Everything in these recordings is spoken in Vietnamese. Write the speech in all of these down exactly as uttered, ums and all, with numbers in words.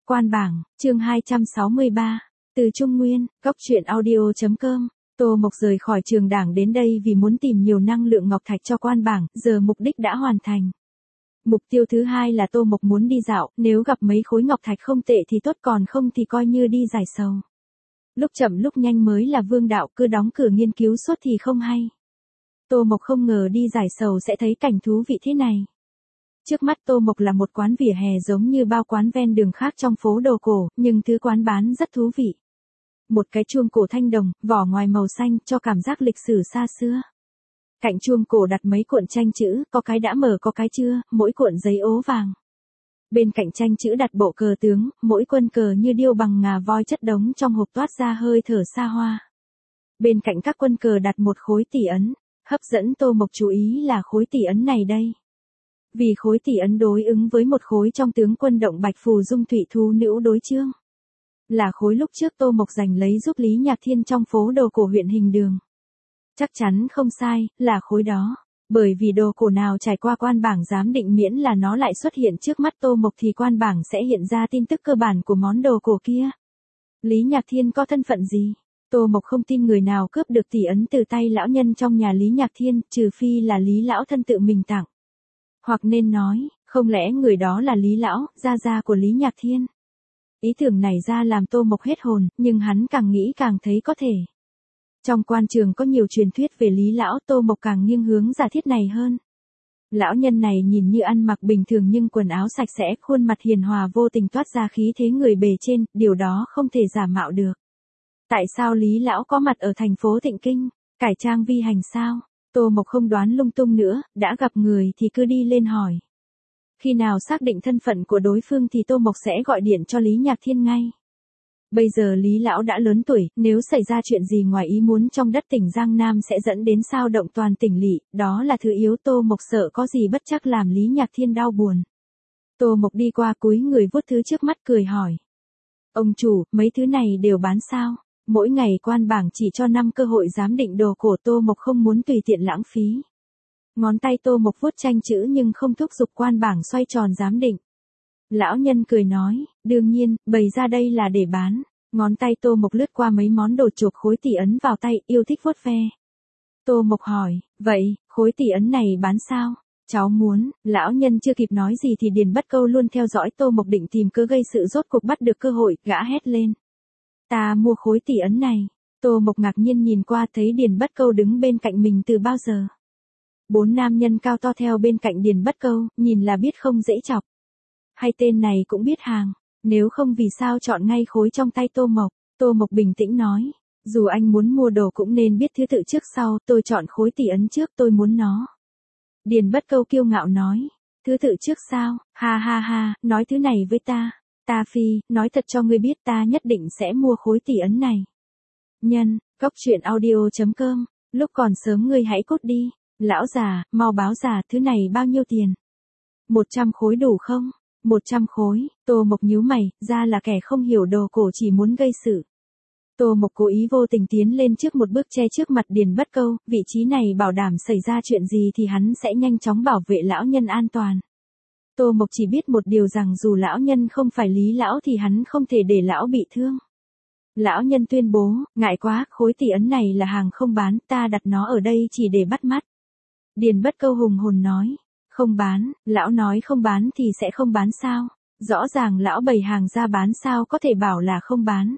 Quan bảng, chương hai trăm sáu mươi ba. Từ Trung Nguyên, góc truyện audio.com. Tô Mộc rời khỏi trường đảng đến đây vì muốn tìm nhiều năng lượng ngọc thạch cho quan bảng, giờ mục đích đã hoàn thành. Mục tiêu thứ hai là Tô Mộc muốn đi dạo, nếu gặp mấy khối ngọc thạch không tệ thì tốt, còn không thì coi như đi giải sầu. Lúc chậm lúc nhanh mới là vương đạo, cứ đóng cửa nghiên cứu suốt thì không hay. Tô Mộc không ngờ đi giải sầu sẽ thấy cảnh thú vị thế này. Trước mắt Tô Mộc là một quán vỉa hè giống như bao quán ven đường khác trong phố đồ cổ, nhưng thứ quán bán rất thú vị. Một cái chuông cổ thanh đồng, vỏ ngoài màu xanh, cho cảm giác lịch sử xa xưa. Cạnh chuông cổ đặt mấy cuộn tranh chữ, có cái đã mở có cái chưa, mỗi cuộn giấy ố vàng. Bên cạnh tranh chữ đặt bộ cờ tướng, mỗi quân cờ như điêu bằng ngà voi chất đống trong hộp toát ra hơi thở xa hoa. Bên cạnh các quân cờ đặt một khối tỷ ấn, hấp dẫn Tô Mộc chú ý là khối tỷ ấn này đây. Vì khối tỷ ấn đối ứng với một khối trong tướng quân động Bạch Phù Dung Thủy Thú Nữ đối chương. Là khối lúc trước Tô Mộc giành lấy giúp Lý Nhạc Thiên trong phố đồ cổ huyện Hình Đường. Chắc chắn không sai, là khối đó. Bởi vì đồ cổ nào trải qua quan bảng giám định miễn là nó lại xuất hiện trước mắt Tô Mộc thì quan bảng sẽ hiện ra tin tức cơ bản của món đồ cổ kia. Lý Nhạc Thiên có thân phận gì? Tô Mộc không tin người nào cướp được tỷ ấn từ tay lão nhân trong nhà Lý Nhạc Thiên, trừ phi là Lý lão thân tự mình tặng. Hoặc nên nói, không lẽ người đó là Lý lão, gia gia của Lý Nhạc Thiên? Ý tưởng này ra làm Tô Mộc hết hồn, nhưng hắn càng nghĩ càng thấy có thể. Trong quan trường có nhiều truyền thuyết về Lý lão, Tô Mộc càng nghiêng hướng giả thiết này hơn. Lão nhân này nhìn như ăn mặc bình thường nhưng quần áo sạch sẽ, khuôn mặt hiền hòa vô tình toát ra khí thế người bề trên, điều đó không thể giả mạo được. Tại sao Lý lão có mặt ở thành phố Thịnh Kinh? Cải trang vi hành sao? Tô Mộc không đoán lung tung nữa, đã gặp người thì cứ đi lên hỏi. Khi nào xác định thân phận của đối phương thì Tô Mộc sẽ gọi điện cho Lý Nhạc Thiên ngay. Bây giờ Lý lão đã lớn tuổi, nếu xảy ra chuyện gì ngoài ý muốn trong đất tỉnh Giang Nam sẽ dẫn đến xao động toàn tỉnh lỵ, đó là thứ yếu Tô Mộc sợ có gì bất trắc làm Lý Nhạc Thiên đau buồn. Tô Mộc đi qua cúi người vuốt thứ trước mắt cười hỏi. Ông chủ, mấy thứ này đều bán sao? Mỗi ngày quan bảng chỉ cho năm cơ hội giám định đồ cổ, Tô Mộc không muốn tùy tiện lãng phí. Ngón tay Tô Mộc vuốt tranh chữ nhưng không thúc giục quan bảng xoay tròn giám định. Lão nhân cười nói, đương nhiên, bày ra đây là để bán. Ngón tay Tô Mộc lướt qua mấy món đồ chộp khối tỷ ấn vào tay, yêu thích vuốt ve. Tô Mộc hỏi, vậy, khối tỷ ấn này bán sao? Cháu muốn, lão nhân chưa kịp nói gì thì Điền Bất Câu luôn theo dõi Tô Mộc định tìm cớ gây sự, rốt cuộc bắt được cơ hội, gã hét lên. Ta mua khối tỷ ấn này. Tô Mộc ngạc nhiên nhìn qua thấy Điền Bất Câu đứng bên cạnh mình từ bao giờ. Bốn nam nhân cao to theo bên cạnh Điền Bất Câu, nhìn là biết không dễ chọc. Hay tên này cũng biết hàng, nếu không vì sao chọn ngay khối trong tay Tô Mộc. Tô Mộc bình tĩnh nói, dù anh muốn mua đồ cũng nên biết thứ tự trước sau, tôi chọn khối tỷ ấn trước, tôi muốn nó. Điền Bất Câu kiêu ngạo nói, thứ tự trước sao, ha ha ha, nói thứ này với ta. Ta phi, nói thật cho ngươi biết ta nhất định sẽ mua khối tỷ ấn này. Nhân, góc truyện audio.com, lúc còn sớm ngươi hãy cút đi. Lão già, mau báo già, thứ này bao nhiêu tiền? Một trăm khối đủ không? Một trăm khối, Tô Mộc nhíu mày, ra là kẻ không hiểu đồ cổ chỉ muốn gây sự. Tô Mộc cố ý vô tình tiến lên trước một bước che trước mặt Điền Bất Câu, vị trí này bảo đảm xảy ra chuyện gì thì hắn sẽ nhanh chóng bảo vệ lão nhân an toàn. Tô Mộc chỉ biết một điều rằng dù lão nhân không phải Lý lão thì hắn không thể để lão bị thương. Lão nhân tuyên bố, ngại quá, khối tỷ ấn này là hàng không bán, ta đặt nó ở đây chỉ để bắt mắt. Điền Bất Câu hùng hồn nói, không bán, lão nói không bán thì sẽ không bán sao? Rõ ràng lão bày hàng ra bán, sao có thể bảo là không bán?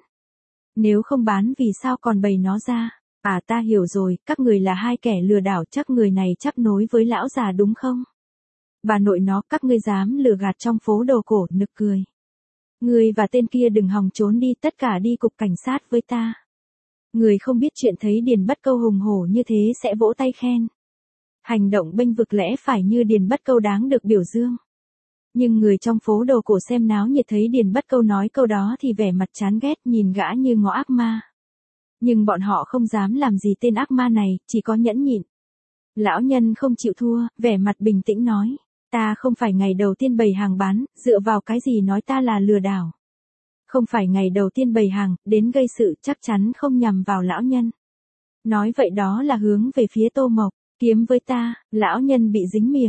Nếu không bán vì sao còn bày nó ra? À, ta hiểu rồi, các người là hai kẻ lừa đảo, chắc người này chấp nối với lão già đúng không? Bà nội nó, các ngươi dám lừa gạt trong phố đồ cổ, nực cười. Người và tên kia đừng hòng trốn đi, tất cả đi cục cảnh sát với ta. Người không biết chuyện thấy Điền Bất Câu hùng hổ như thế sẽ vỗ tay khen. Hành động bênh vực lẽ phải như Điền Bất Câu đáng được biểu dương. Nhưng người trong phố đồ cổ xem náo nhiệt thấy Điền Bất Câu nói câu đó thì vẻ mặt chán ghét, nhìn gã như ngõ ác ma. Nhưng bọn họ không dám làm gì tên ác ma này, chỉ có nhẫn nhịn. Lão nhân không chịu thua, vẻ mặt bình tĩnh nói. Ta không phải ngày đầu tiên bày hàng bán, dựa vào cái gì nói ta là lừa đảo. Không phải ngày đầu tiên bày hàng, đến gây sự chắc chắn không nhằm vào lão nhân. Nói vậy đó là hướng về phía Tô Mộc, kiếm với ta, lão nhân bị dính miệng.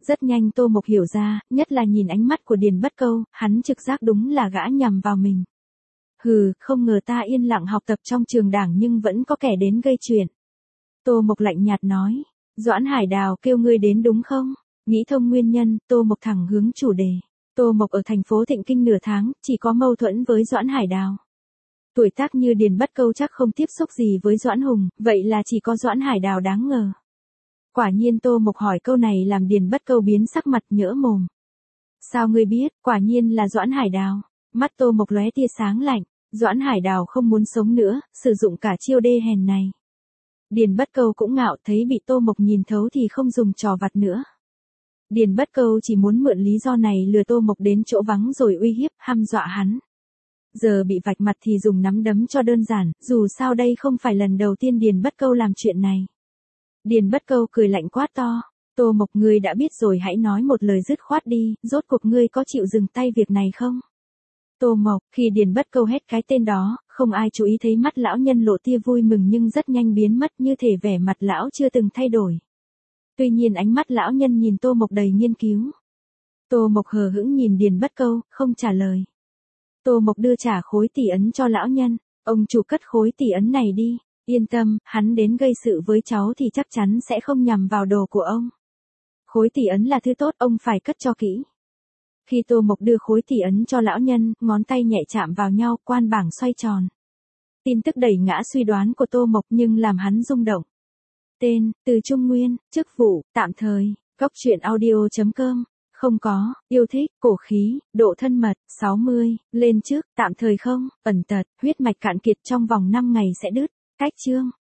Rất nhanh Tô Mộc hiểu ra, nhất là nhìn ánh mắt của Điền Bất Câu, hắn trực giác đúng là gã nhằm vào mình. Hừ, không ngờ ta yên lặng học tập trong trường đảng nhưng vẫn có kẻ đến gây chuyện. Tô Mộc lạnh nhạt nói, Doãn Hải Đào kêu ngươi đến đúng không? Nghĩ thông nguyên nhân, Tô Mộc thẳng hướng chủ đề. Tô Mộc ở thành phố Thịnh Kinh nửa tháng, chỉ có mâu thuẫn với Doãn Hải Đào. Tuổi tác như Điền Bất Câu chắc không tiếp xúc gì với Doãn Hùng, vậy là chỉ có Doãn Hải Đào đáng ngờ. Quả nhiên Tô Mộc hỏi câu này làm Điền Bất Câu biến sắc mặt nhỡ mồm. Sao ngươi biết, quả nhiên là Doãn Hải Đào. Mắt Tô Mộc lóe tia sáng lạnh, Doãn Hải Đào không muốn sống nữa, sử dụng cả chiêu đê hèn này. Điền Bất Câu cũng ngạo thấy bị Tô Mộc nhìn thấu thì không dùng trò vặt nữa. Điền Bất Câu chỉ muốn mượn lý do này lừa Tô Mộc đến chỗ vắng rồi uy hiếp, hăm dọa hắn. Giờ bị vạch mặt thì dùng nắm đấm cho đơn giản, dù sao đây không phải lần đầu tiên Điền Bất Câu làm chuyện này. Điền Bất Câu cười lạnh quát to, Tô Mộc ngươi đã biết rồi hãy nói một lời dứt khoát đi, rốt cuộc ngươi có chịu dừng tay việc này không? Tô Mộc, khi Điền Bất Câu hét cái tên đó, không ai chú ý thấy mắt lão nhân lộ tia vui mừng nhưng rất nhanh biến mất như thể vẻ mặt lão chưa từng thay đổi. Tuy nhiên ánh mắt lão nhân nhìn Tô Mộc đầy nghiên cứu. Tô Mộc hờ hững nhìn Điền Bất Câu, không trả lời. Tô Mộc đưa trả khối tỷ ấn cho lão nhân, ông chủ cất khối tỷ ấn này đi, yên tâm, hắn đến gây sự với cháu thì chắc chắn sẽ không nhằm vào đồ của ông. Khối tỷ ấn là thứ tốt, ông phải cất cho kỹ. Khi Tô Mộc đưa khối tỷ ấn cho lão nhân, ngón tay nhẹ chạm vào nhau, quan bảng xoay tròn. Tin tức đẩy ngã suy đoán của Tô Mộc nhưng làm hắn rung động. Tên, Từ Trung Nguyên, chức vụ, tạm thời, góc truyện audio chấm com. Không có, yêu thích, cổ khí, độ thân mật, sáu mươi, lên trước, tạm thời không, ẩn tật, huyết mạch cạn kiệt trong vòng năm ngày sẽ đứt, cách chương.